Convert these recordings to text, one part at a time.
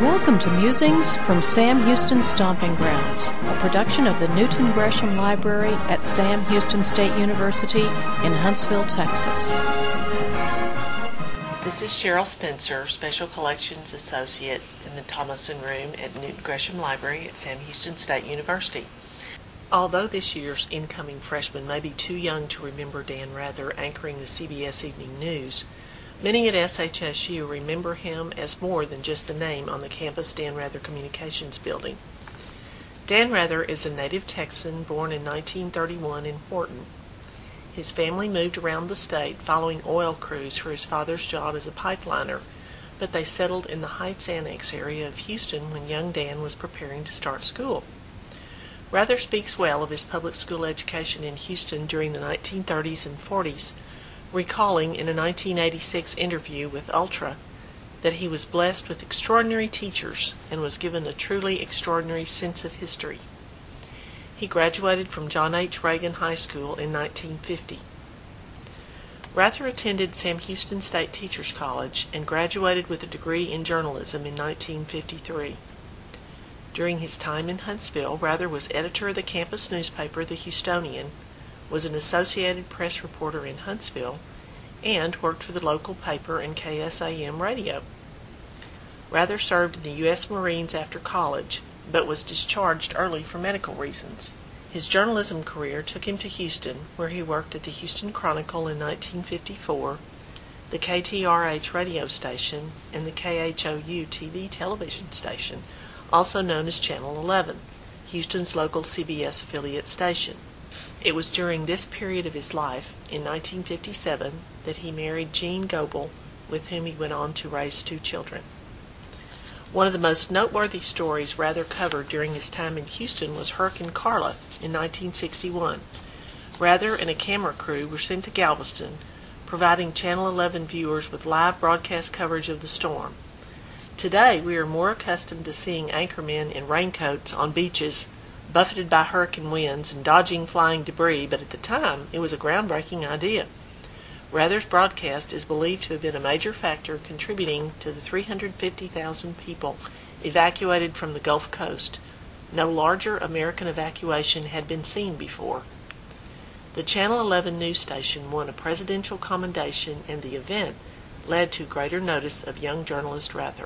Welcome to Musings from Sam Houston Stomping Grounds, a production of the Newton Gresham Library at Sam Houston State University in Huntsville, Texas. This is Cheryl Spencer, Special Collections Associate in the Thomason Room at Newton Gresham Library at Sam Houston State University. Although this year's incoming freshmen may be too young to remember Dan Rather anchoring the CBS Evening News, many at SHSU remember him as more than just the name on the campus Dan Rather Communications Building. Dan Rather is a native Texan born in 1931 in Wharton. His family moved around the state following oil crews for his father's job as a pipeliner, but they settled in the Heights Annex area of Houston when young Dan was preparing to start school. Rather speaks well of his public school education in Houston during the 1930s and 40s, recalling in a 1986 interview with Ultra that he was blessed with extraordinary teachers and was given a truly extraordinary sense of history. He graduated from John H. Reagan High School in 1950. Rather attended Sam Houston State Teachers College and graduated with a degree in journalism in 1953. During his time in Huntsville, Rather was editor of the campus newspaper The Houstonian, was an Associated Press reporter in Huntsville, and worked for the local paper and KSAM radio. Rather served in the U.S. Marines after college, but was discharged early for medical reasons. His journalism career took him to Houston, where he worked at the Houston Chronicle in 1954, the KTRH radio station, and the KHOU TV television station, also known as Channel 11, Houston's local CBS affiliate station. It was during this period of his life, in 1957, that he married Jean Goebel, with whom he went on to raise 2 children. One of the most noteworthy stories Rather covered during his time in Houston was Hurricane Carla in 1961. Rather and a camera crew were sent to Galveston, providing Channel 11 viewers with live broadcast coverage of the storm. Today, we are more accustomed to seeing anchormen in raincoats on beaches, buffeted by hurricane winds and dodging flying debris, but at the time, it was a groundbreaking idea. Rather's broadcast is believed to have been a major factor contributing to the 350,000 people evacuated from the Gulf Coast. No larger American evacuation had been seen before. The Channel 11 news station won a presidential commendation, and the event led to greater notice of young journalist Rather.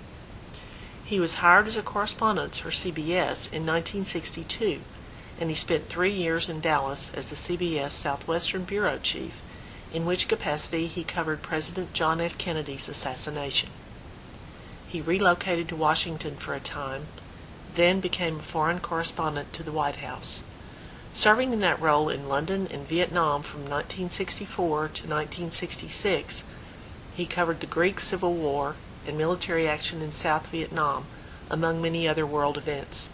He was hired as a correspondent for CBS in 1962, and he spent 3 years in Dallas as the CBS Southwestern Bureau Chief, in which capacity he covered President John F. Kennedy's assassination. He relocated to Washington for a time, then became a foreign correspondent to the White House. Serving in that role in London and Vietnam from 1964 to 1966, he covered the Greek Civil War and military action in South Vietnam, among many other world events.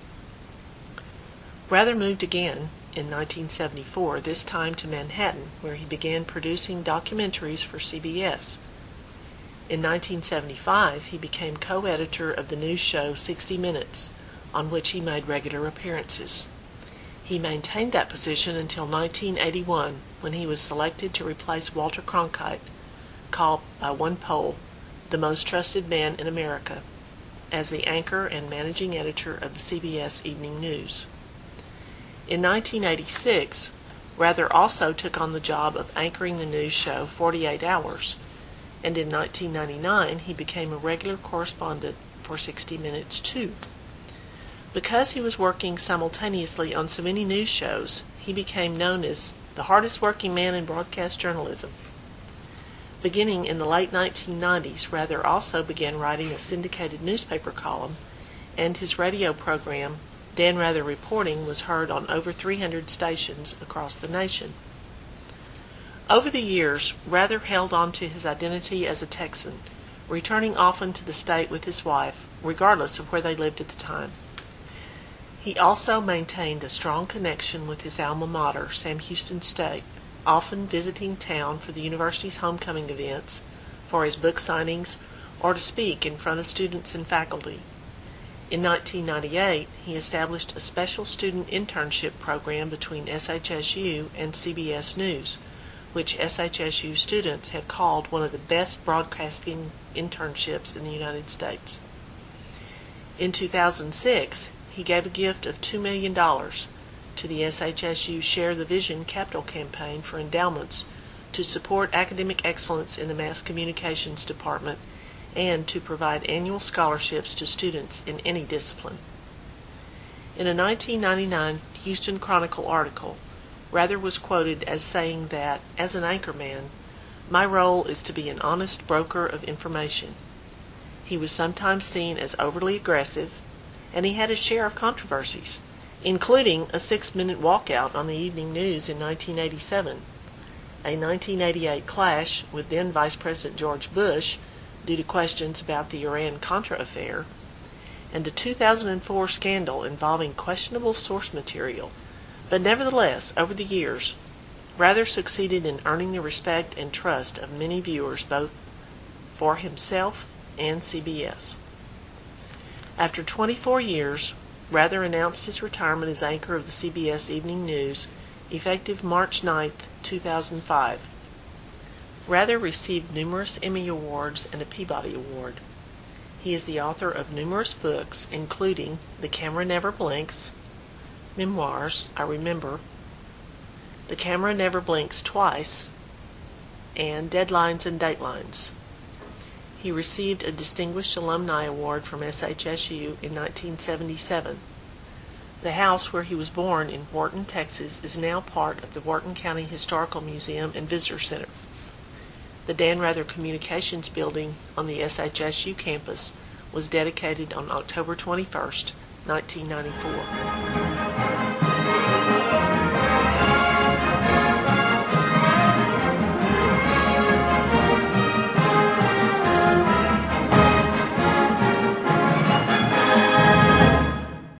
Rather moved again in 1974, this time to Manhattan, where he began producing documentaries for CBS. In 1975, he became co-editor of the news show 60 Minutes, on which he made regular appearances. He maintained that position until 1981, when he was selected to replace Walter Cronkite, called by one poll the most trusted man in America, as the anchor and managing editor of the CBS Evening News. In 1986, Rather also took on the job of anchoring the news show 48 Hours, and in 1999 he became a regular correspondent for 60 Minutes too. Because he was working simultaneously on so many news shows, he became known as the hardest working man in broadcast journalism. Beginning in the late 1990s, Rather also began writing a syndicated newspaper column, and his radio program, Dan Rather Reporting, was heard on over 300 stations across the nation. Over the years, Rather held on to his identity as a Texan, returning often to the state with his wife, regardless of where they lived at the time. He also maintained a strong connection with his alma mater, Sam Houston State, often visiting town for the university's homecoming events, for his book signings, or to speak in front of students and faculty. In 1998, he established a special student internship program between SHSU and CBS News, which SHSU students have called one of the best broadcasting internships in the United States. In 2006, he gave a gift of $2 million to the SHSU Share the Vision Capital Campaign for endowments to support academic excellence in the Mass Communications Department and to provide annual scholarships to students in any discipline. In a 1999 Houston Chronicle article, Rather was quoted as saying that, as an anchorman, "My role is to be an honest broker of information." He was sometimes seen as overly aggressive, and he had his share of controversies, including a 6-minute walkout on the evening news in 1987, a 1988 clash with then Vice President George Bush due to questions about the Iran-Contra affair, and a 2004 scandal involving questionable source material. But nevertheless, over the years, Rather succeeded in earning the respect and trust of many viewers both for himself and CBS. After 24 years, Rather announced his retirement as anchor of the CBS Evening News, effective March 9, 2005. Rather received numerous Emmy Awards and a Peabody Award. He is the author of numerous books, including The Camera Never Blinks, Memoirs, I Remember, The Camera Never Blinks Twice, and Deadlines and Datelines. He received a Distinguished Alumni Award from SHSU in 1977. The house where he was born in Wharton, Texas, is now part of the Wharton County Historical Museum and Visitor Center. The Dan Rather Communications Building on the SHSU campus was dedicated on October 21, 1994.